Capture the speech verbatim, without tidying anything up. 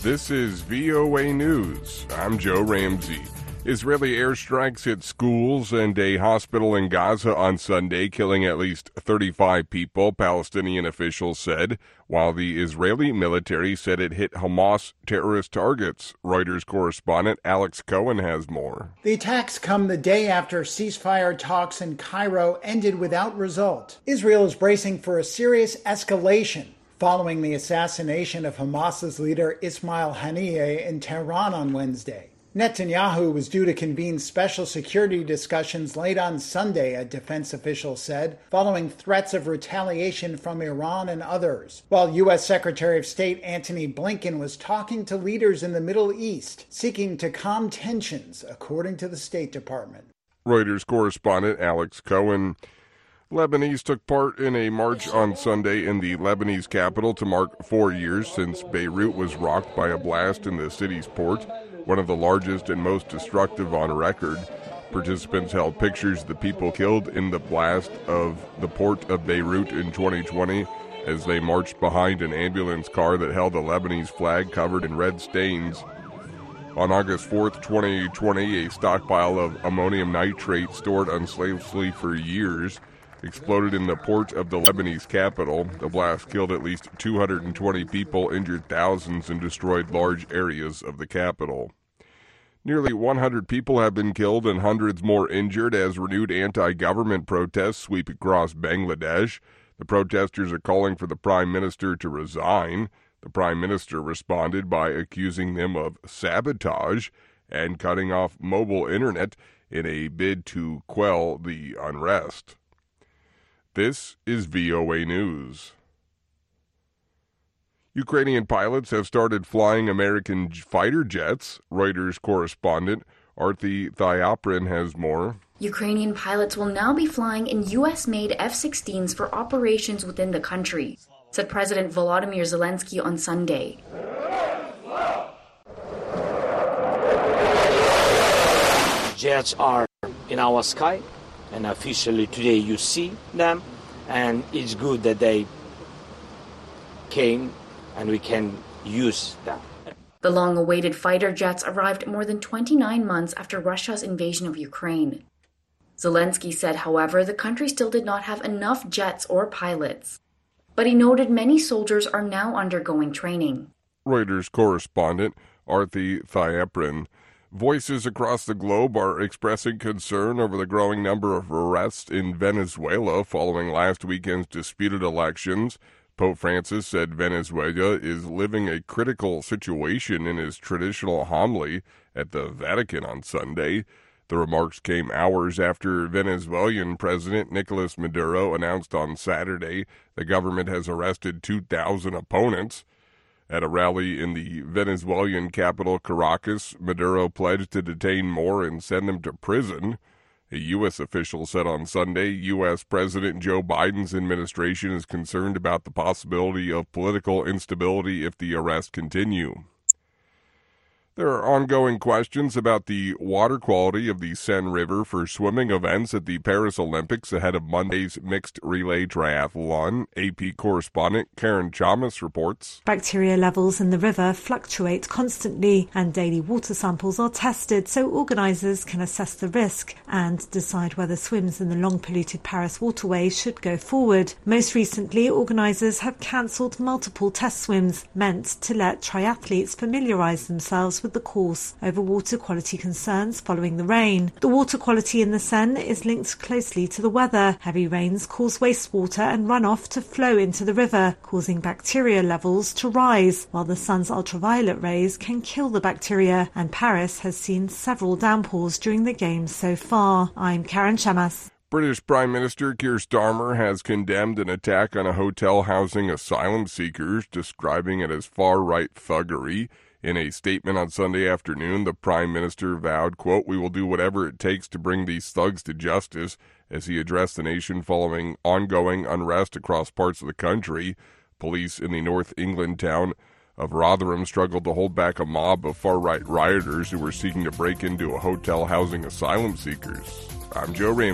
This is V O A News. I'm Joe Ramsey. Israeli airstrikes hit schools and a hospital in Gaza on Sunday, killing at least thirty-five people, Palestinian officials said, while the Israeli military said it hit Hamas terrorist targets. Reuters correspondent Alex Cohen has more. The attacks come the day after ceasefire talks in Cairo ended without result. Israel is bracing for a serious escalation following the assassination of Hamas's leader Ismail Haniyeh in Tehran on Wednesday. Netanyahu was due to convene special security discussions late on Sunday, a defense official said, following threats of retaliation from Iran and others, while U S Secretary of State Antony Blinken was talking to leaders in the Middle East, seeking to calm tensions, according to the State Department. Reuters correspondent Alex Cohen. Lebanese took part in a march on Sunday in the Lebanese capital to mark four years since Beirut was rocked by a blast in the city's port, one of the largest and most destructive on record. Participants held pictures of the people killed in the blast of the port of Beirut in twenty twenty as they marched behind an ambulance car that held a Lebanese flag covered in red stains. On August fourth, twenty twenty, a stockpile of ammonium nitrate stored unsafely for years exploded in the port of the Lebanese capital. The blast killed at least two hundred twenty people, injured thousands, and destroyed large areas of the capital. Nearly one hundred people have been killed and hundreds more injured as renewed anti-government protests sweep across Bangladesh. The protesters are calling for the prime minister to resign. The prime minister responded by accusing them of sabotage and cutting off mobile internet in a bid to quell the unrest. This is V O A News. Ukrainian pilots have started flying American fighter jets. Reuters correspondent Arthi Thioprin has more. Ukrainian pilots will now be flying in U S-made F sixteens for operations within the country, said President Volodymyr Zelensky on Sunday. Jets are in our sky, and officially today you see them, and it's good that they came and we can use them. The long-awaited fighter jets arrived more than twenty-nine months after Russia's invasion of Ukraine. Zelensky said, however, the country still did not have enough jets or pilots. But he noted many soldiers are now undergoing training. Reuters correspondent Arthi Thioprin. Voices across the globe are expressing concern over the growing number of arrests in Venezuela following last weekend's disputed elections. Pope Francis said Venezuela is living a critical situation in his traditional homily at the Vatican on Sunday. The remarks came hours after Venezuelan President Nicolas Maduro announced on Saturday the government has arrested two thousand opponents. At a rally in the Venezuelan capital, Caracas, Maduro pledged to detain more and send them to prison. A U S official said on Sunday U S President Joe Biden's administration is concerned about the possibility of political instability if the arrests continue. There are ongoing questions about the water quality of the Seine River for swimming events at the Paris Olympics ahead of Monday's mixed relay triathlon. A P correspondent Karen Chalmers reports. Bacteria levels in the river fluctuate constantly and daily water samples are tested so organisers can assess the risk and decide whether swims in the long-polluted Paris waterway should go forward. Most recently, organisers have cancelled multiple test swims meant to let triathletes familiarise themselves with the course over water quality concerns following the rain. The water quality in the Seine is linked closely to the weather. Heavy rains cause wastewater and runoff to flow into the river, causing bacteria levels to rise, while the sun's ultraviolet rays can kill the bacteria, and Paris has seen several downpours during the games so far. I'm Karen Chamas. British Prime Minister Keir Starmer has condemned an attack on a hotel housing asylum seekers, describing it as far-right thuggery. In a statement on Sunday afternoon, the Prime Minister vowed, quote, "We will do whatever it takes to bring these thugs to justice," as he addressed the nation following ongoing unrest across parts of the country. Police in the North England town of Rotherham struggled to hold back a mob of far-right rioters who were seeking to break into a hotel housing asylum seekers. I'm Joe Ramsey.